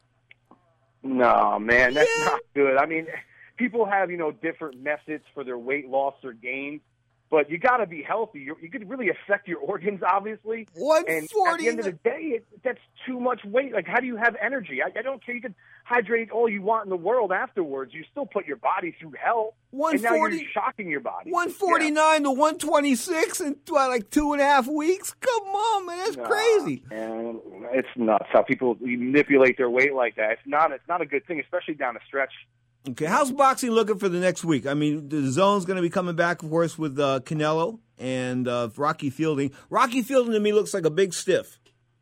No, man, that's Yeah. not good. I mean, people have, you know, different methods for their weight loss or gain, but you got to be healthy. You're, you could really affect your organs, obviously. one And forty at the end of the day, it, that's too much weight. Like, how do you have energy? I, I don't care. You can hydrate all you want in the world afterwards. You still put your body through hell. And now you're shocking your body. one forty-nine to one twenty-six in what, like two and a half weeks? Come on, man. That's Nah, crazy. And it's nuts how people manipulate their weight like that. It's not. It's not a good thing, especially down the stretch. Okay, how's boxing looking for the next week? I mean, the Zone's going to be coming back, of course, with uh, Canelo and uh, Rocky Fielding. Rocky Fielding to me looks like a big stiff.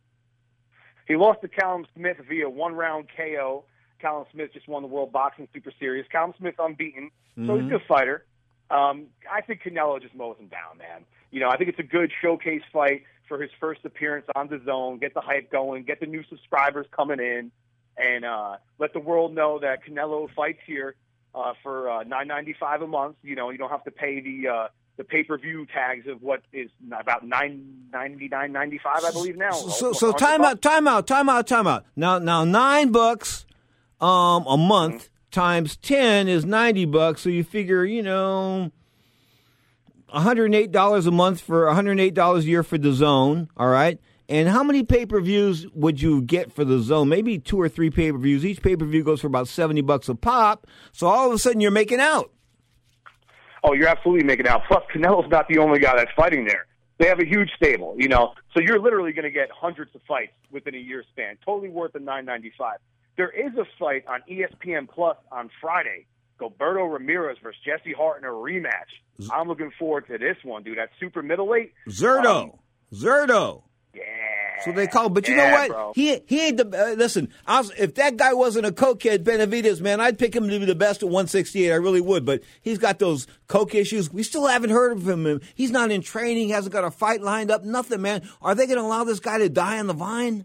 He lost to Callum Smith via one-round K O. Callum Smith just won the World Boxing Super Series. Callum Smith unbeaten, so Mhm. he's a good fighter. Um, I think Canelo just mows him down, man. You know, I think it's a good showcase fight for his first appearance on the Zone. Get the hype going, get the new subscribers coming in, and uh, let the world know that Canelo fights here uh, for uh, nine ninety-five a month. You know, you don't have to pay the uh, the pay-per-view tags of what is about nine ninety-nine ninety-five, I believe now. So, so time out, time out, time out, time out. Now, now nine bucks um, a month times ten is ninety bucks. So you figure, you know, one hundred eight dollars a month for one hundred eight dollars a year for the Zone. All right. And how many pay-per-views would you get for the Zone? Maybe two or three pay-per-views. Each pay-per-view goes for about seventy bucks a pop. So all of a sudden you're making out. Oh, you're absolutely making out. Plus, Canelo's not the only guy that's fighting there. They have a huge stable, you know. So you're literally going to get hundreds of fights within a year span. Totally worth the nine ninety-five. There is a fight on E S P N Plus on Friday. Gilberto Ramirez versus Jesse Hart in a rematch. I'm looking forward to this one, dude. That super middleweight. Zerto. Um, Zerto. Yeah. So they call, but you Yeah, know what? bro. He he ain't the. Uh, listen, I was, if that guy wasn't a cokehead, Benavidez, man, I'd pick him to be the best at one sixty-eight. I really would. But he's got those coke issues. We still haven't heard of him. He's not in training. He hasn't got a fight lined up. Nothing, man. Are they going to allow this guy to die on the vine?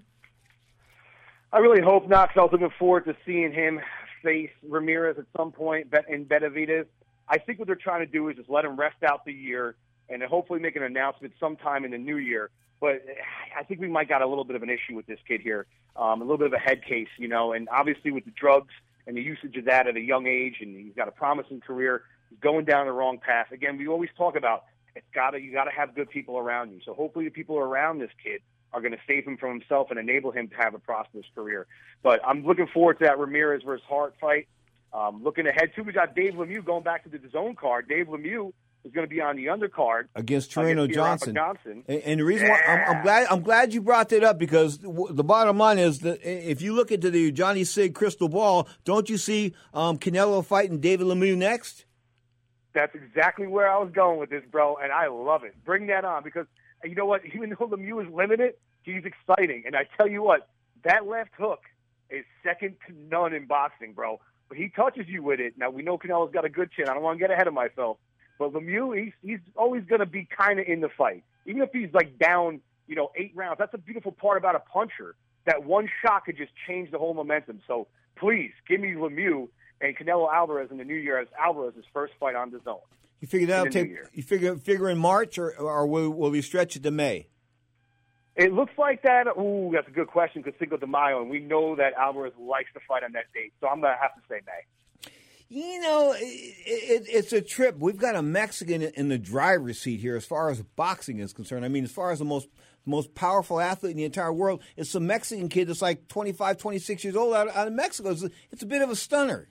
I really hope not, because I was looking forward to seeing him face Ramirez at some point in Benavidez. I think what they're trying to do is just let him rest out the year and then hopefully make an announcement sometime in the new year. But I think we might got a little bit of an issue with this kid here, um, a little bit of a head case, you know, and obviously with the drugs and the usage of that at a young age, and he's got a promising career, he's going down the wrong path. Again, we always talk about it's gotta you got to have good people around you. So hopefully the people around this kid are going to save him from himself and enable him to have a prosperous career. But I'm looking forward to that Ramirez versus Hart fight. Um, looking ahead, too, we got Dave Lemieux going back to the Zone card. Dave Lemieux is going to be on the undercard Against Torino against Johnson. Johnson. And, and the reason why I'm, I'm glad I'm glad you brought that up, because w- the bottom line is that if you look into the Johnny Sig crystal ball, don't you see um, Canelo fighting David Lemieux next? That's exactly where I was going with this, bro, and I love it. Bring that on, because you know what? Even though Lemieux is limited, he's exciting. And I tell you what, that left hook is second to none in boxing, bro. But he touches you with it. Now, we know Canelo's got a good chin. I don't want to get ahead of myself. But Lemieux, he's, he's always going to be kind of in the fight. Even if he's, like, down, you know, eight rounds. That's a beautiful part about a puncher. That one shot could just change the whole momentum. So, please, give me Lemieux and Canelo Alvarez in the new year as Alvarez's first fight on the Zone. You figure that'll In the new take. year. You figure figure in March, or or will, will we stretch it to May? It looks like that. Ooh, that's a good question, because Cinco de Mayo, and we know that Alvarez likes to fight on that date. So I'm going to have to say May. You know, it, it, it's a trip. We've got a Mexican in the driver's seat here as far as boxing is concerned. I mean, as far as the most most powerful athlete in the entire world, it's some Mexican kid that's like twenty-five, twenty-six years old out, out of Mexico. It's a, it's a bit of a stunner.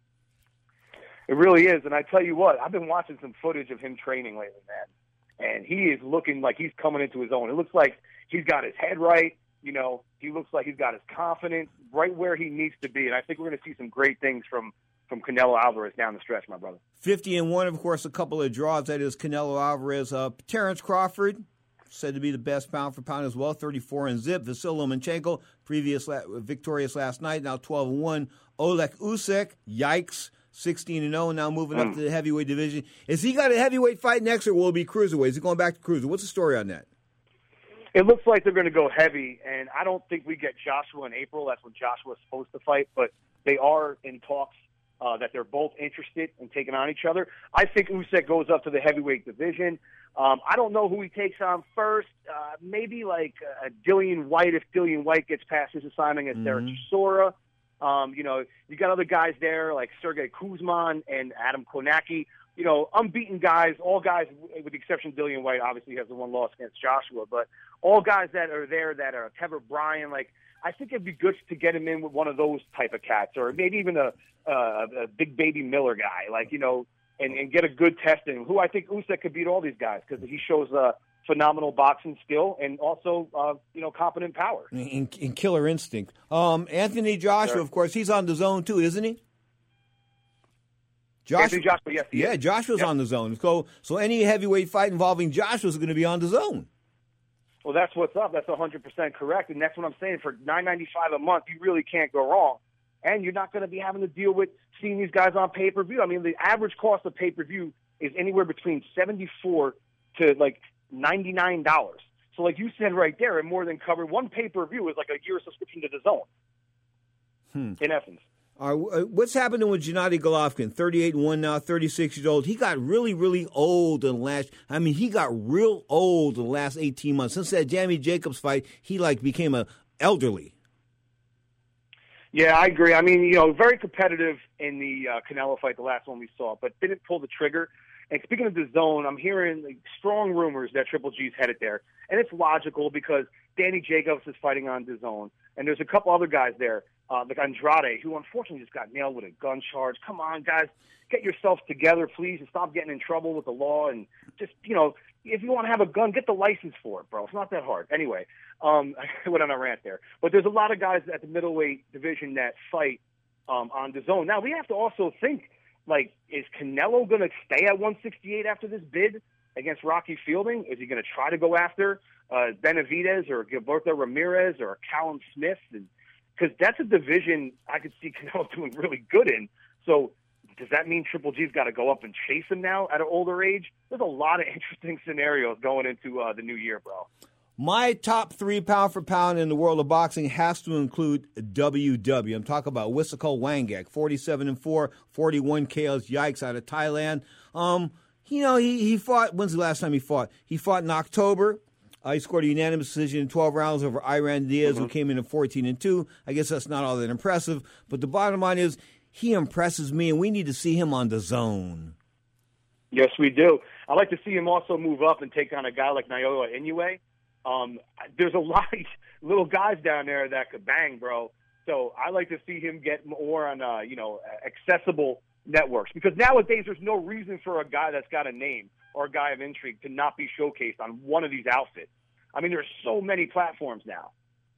It really is. And I tell you what, I've been watching some footage of him training lately, man. And he is looking like he's coming into his own. It looks like he's got his head right. You know, he looks like he's got his confidence right where he needs to be. And I think we're going to see some great things from, from Canelo Alvarez down the stretch, my brother. fifty and one, of course, a couple of draws. That is Canelo Alvarez. Uh, Terrence Crawford, said to be the best pound for pound as well, thirty-four and zip. Vasyl Lomachenko, previous la- victorious last night, now twelve and one. Oleg Usyk, yikes, sixteen and oh, now moving up Mm. to the heavyweight division. Is he got a heavyweight fight next, or will it be cruiserweight? Is he going back to cruiser? What's the story on that? It looks like they're going to go heavy, and I don't think we get Joshua in April. That's when Joshua's supposed to fight, but they are in talks uh, that they're both interested in taking on each other. I think Usyk goes up to the heavyweight division. Um, I don't know who he takes on first. Uh, maybe like uh, Dillian White, if Dillian White gets past his assignment as Derek Mm-hmm. Chisora. Um, you know, you got other guys there like Sergey Kuzman and Adam Konacki. You know, unbeaten guys, all guys, with the exception of Dillian White, obviously has the one loss against Joshua, but all guys that are there that are Trevor Bryan, like, I think it'd be good to get him in with one of those type of cats, or maybe even a, uh, a big baby Miller guy, like, you know, and, and get a good test in, who I think Usyk could beat all these guys, because he shows uh, phenomenal boxing skill and also, uh, you know, competent power. In, in killer instinct. Um, Anthony Joshua, Sure. of course, he's on the zone too, isn't he? Joshua, Anthony Joshua, yes, he yeah, is. Joshua's Yep. on the zone. So, so any heavyweight fight involving Joshua is going to be on the zone. Well, that's what's up. That's one hundred percent correct, and that's what I'm saying. For nine ninety-five a month, you really can't go wrong. And you're not going to be having to deal with seeing these guys on pay-per-view. I mean, the average cost of pay-per-view is anywhere between seventy-four to like ninety-nine dollars. So like you said right there, it more than covered. One pay-per-view is like a year subscription to the zone, Hmm. in essence. Uh, what's happening with Gennady Golovkin? thirty-eight and one now, thirty-six years old. He got really, really old in the last. I mean, he got real old in the last eighteen months. Since that Jamie Jacobs fight, he like became a elderly. Yeah, I agree. I mean, you know, very competitive in the uh, Canelo fight, the last one we saw, but didn't pull the trigger. And speaking of the zone, I'm hearing like, strong rumors that Triple G's headed there, and it's logical because Danny Jacobs is fighting on the zone, and there's a couple other guys there. Uh, like Andrade, who unfortunately just got nailed with a gun charge. Come on, guys, get yourself together, please, and stop getting in trouble with the law. And just, you know, if you want to have a gun, get the license for it, bro. It's not that hard. Anyway, um, I went on a rant there. But there's a lot of guys at the middleweight division that fight um, on the zone. Now, we have to also think, like, is Canelo going to stay at one sixty-eight after this bid against Rocky Fielding? Is he going to try to go after uh, Benavidez or Gilberto Ramirez or Callum Smith? And because that's a division I could see Canelo doing really good in. So does that mean Triple G's got to go up and chase him now at an older age? There's a lot of interesting scenarios going into uh, the new year, bro. My top three pound for pound in the world of boxing has to include W W. I'm talking about Wisakol Wangak, forty-seven and four, forty-one K Os, yikes, out of Thailand. Um, you know, he, he fought, when's the last time he fought? He fought in October. Uh, he scored a unanimous decision in twelve rounds over Iran Diaz, mm-hmm. who came in at fourteen and two. I guess that's not all that impressive. But the bottom line is, he impresses me, and we need to see him on the zone. Yes, we do. I'd like to see him also move up and take on a guy like Naoya Inoue. Um, there's a lot of little guys down there that could bang, bro. So I like to see him get more on, uh, you know, accessible networks. Because nowadays there's no reason for a guy that's got a name or a guy of intrigue to not be showcased on one of these outfits. I mean, there's so many platforms now.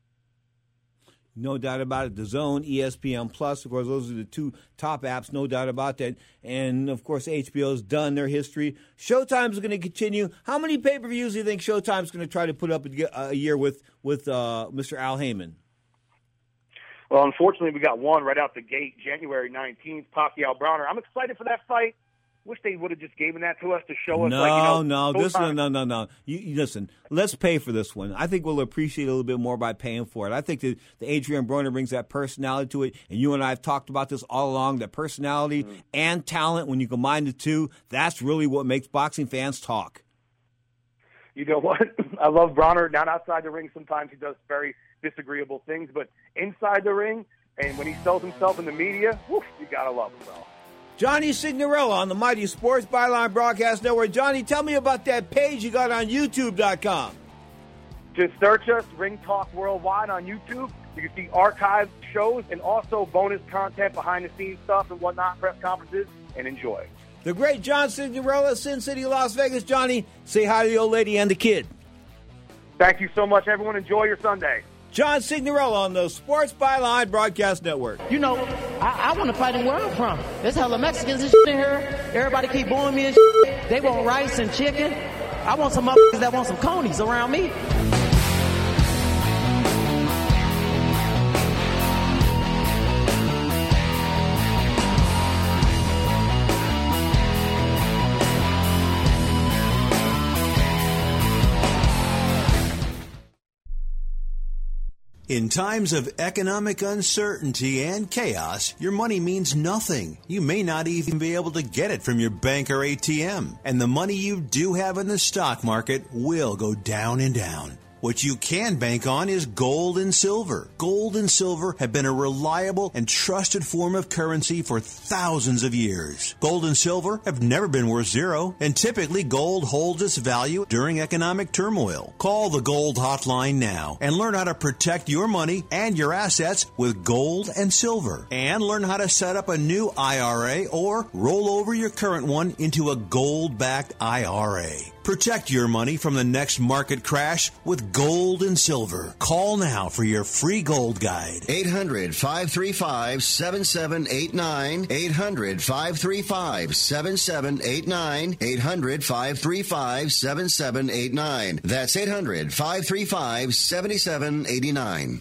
No doubt about it. The Zone, E S P N Plus, of course, those are the two top apps, no doubt about that. And, of course, H B O's done their history. Showtime's going to continue. How many pay-per-views do you think Showtime's going to try to put up a year with, with uh, Mister Al Heyman? Well, unfortunately, we got one right out the gate, January nineteenth, Pacquiao Browner. I'm excited for that fight. Wish they would have just given that to us to show us. No, like, you know, no, this Showtime. no, no, no. You, you listen. Let's pay for this one. I think we'll appreciate it a little bit more by paying for it. I think that the Adrian Broner brings that personality to it, and you and I have talked about this all along. That personality mm-hmm. and talent, when you combine the two, that's really what makes boxing fans talk. You know what? I love Bronner. Not outside the ring, sometimes he does very disagreeable things, but inside the ring, and when he sells himself in the media, woof, you gotta love him, bro. Johnny Signorella on the Mighty Sports Byline Broadcast Network. Johnny, tell me about that page you got on YouTube dot com. Just search us, Ring Talk Worldwide on YouTube. You can see archived shows and also bonus content, behind-the-scenes stuff and whatnot, press conferences, and enjoy. The great John Signorella, Sin City, Las Vegas. Johnny, say hi to the old lady and the kid. Thank you so much, everyone. Enjoy your Sunday. John Signorella on the Sports Byline Broadcast Network. You know, I, I want to fight in where I'm from. There's hella Mexicans and shit in here. Everybody keep booing me and shit. They want rice and chicken. I want some motherfuckers that want some conies around me. In times of economic uncertainty and chaos, your money means nothing. You may not even be able to get it from your bank or A T M. And the money you do have in the stock market will go down and down. What you can bank on is gold and silver. Gold and silver have been a reliable and trusted form of currency for thousands of years. Gold and silver have never been worth zero, and typically gold holds its value during economic turmoil. Call the Gold Hotline now and learn how to protect your money and your assets with gold and silver. And learn how to set up a new I R A or roll over your current one into a gold-backed I R A. Protect your money from the next market crash with gold and silver. Call now for your free gold guide. eight hundred, five three five, seven seven eight nine. eight hundred, five three five, seven seven eight nine. eight hundred, five three five, seven seven eight nine. That's eight hundred, five three five, seven seven eight nine.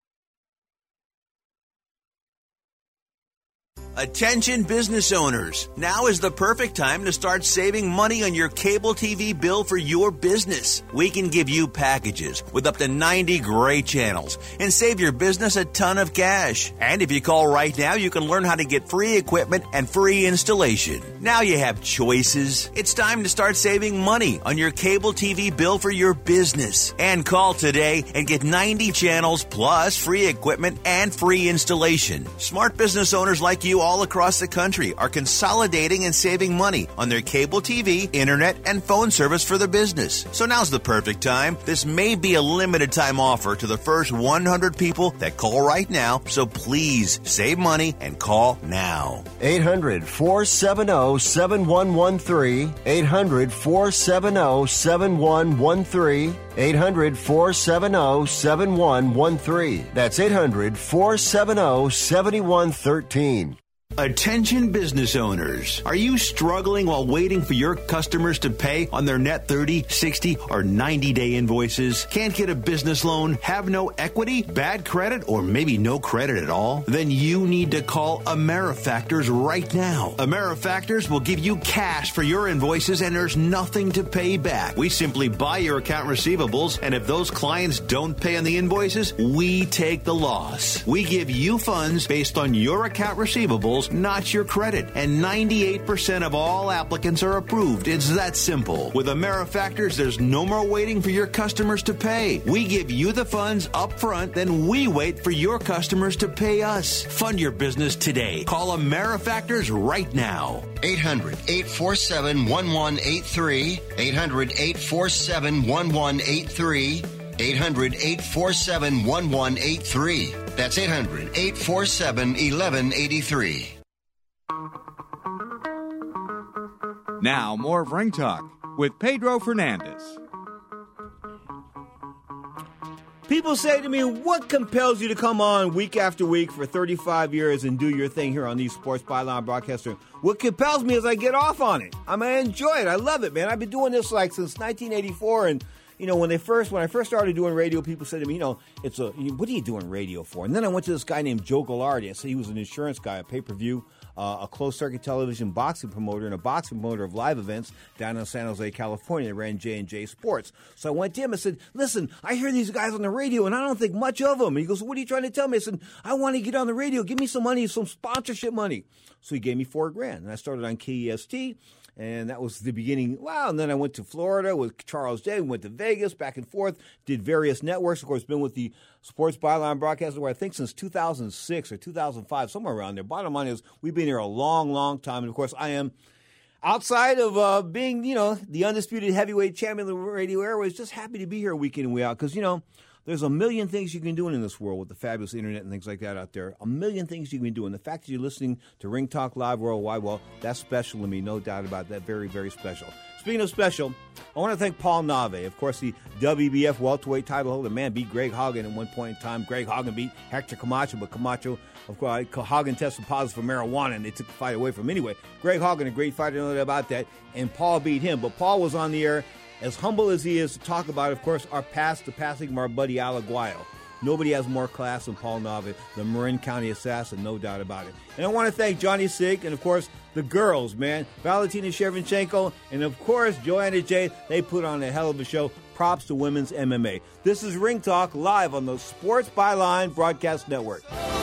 Attention business owners. Now is the perfect time to start saving money on your cable T V bill for your business. We can give you packages with up to ninety great channels and save your business a ton of cash. And if you call right now, you can learn how to get free equipment and free installation. Now you have choices. It's time to start saving money on your cable T V bill for your business. And call today and get ninety channels plus free equipment and free installation. Smart business owners like you all across the country are consolidating and saving money on their cable T V, internet, and phone service for their business. So now's the perfect time. This may be a limited time offer to the first one hundred people that call right now, so please save money and call now. eight hundred, four seven zero, seven one one three. eight hundred, four seven zero, seven one one three. eight hundred, four seven zero, seven one one three. That's eight hundred, four seven zero, seven one one three. Attention business owners. Are you struggling while waiting for your customers to pay on their net thirty, sixty, or ninety day invoices? Can't get a business loan? Have no equity? Bad credit? Or maybe no credit at all? Then you need to call AmeriFactors right now. AmeriFactors will give you cash for your invoices and there's nothing to pay back. We simply buy your account receivables, and if those clients don't pay on the invoices, we take the loss. We give you funds based on your account receivables, not your credit. And ninety-eight percent of all applicants are approved. It's that simple. With AmeriFactors, there's no more waiting for your customers to pay. We give you the funds up front, then we wait for your customers to pay us. Fund your business today. Call AmeriFactors right now. eight hundred, eight four seven, one one eight three. eight hundred, eight four seven, one one eight three. eight hundred, eight four seven, one one eight three. That's eight hundred, eight four seven, one one eight three. Now, more of Ring Talk with Pedro Fernandez. People say to me, what compels you to come on week after week for thirty-five years and do your thing here on these Sports Byline Broadcaster? What compels me is I get off on it. I mean, I enjoy it. I love it, man. I've been doing this like since nineteen eighty-four, and you know, when they first, when I first started doing radio, people said to me, you know, it's a, what are you doing radio for? And then I went to this guy named Joe Gallardi. I said he was an insurance guy, a pay-per-view, uh, a closed-circuit television boxing promoter, and a boxing promoter of live events down in San Jose, California. They ran J and J Sports. So I went to him and said, listen, I hear these guys on the radio, and I don't think much of them. And he goes, what are you trying to tell me? I said, I want to get on the radio. Give me some money, some sponsorship money. So he gave me four grand, and I started on K E S T. And that was the beginning. Wow. And then I went to Florida with Charles Day. We went to Vegas, back and forth, did various networks. Of course, been with the Sports Byline Broadcaster, where I think since two thousand six or two thousand five, somewhere around there. Bottom line is we've been here a long, long time. And, of course, I am, outside of uh, being, you know, the undisputed heavyweight champion of the radio airways, just happy to be here week in and week out. Because, you know, there's a million things you can do in this world with the fabulous internet and things like that out there. A million things you can do. And the fact that you're listening to Ring Talk Live worldwide, well, that's special to me. No doubt about that. Very, very special. Speaking of special, I want to thank Paul Nave, of course, the W B F welterweight title holder. Man beat Greg Hagen at one point in time. Greg Hagen beat Hector Camacho, but Camacho, of course, Hagen tested positive for marijuana, and they took the fight away from him. Anyway, Greg Hagen, a great fighter, no doubt about that, and Paul beat him. But Paul was on the air, as humble as he is, to talk about, of course, our past, the passing of our buddy Al Aguayo. Nobody has more class than Paul Nava, the Marin County assassin, no doubt about it. And I want to thank Johnny Sig and, of course, the girls, man. Valentina Shevchenko and, of course, Joanna Jay. They put on a hell of a show. Props to women's M M A. This is Ring Talk live on the Sports Byline Broadcast Network.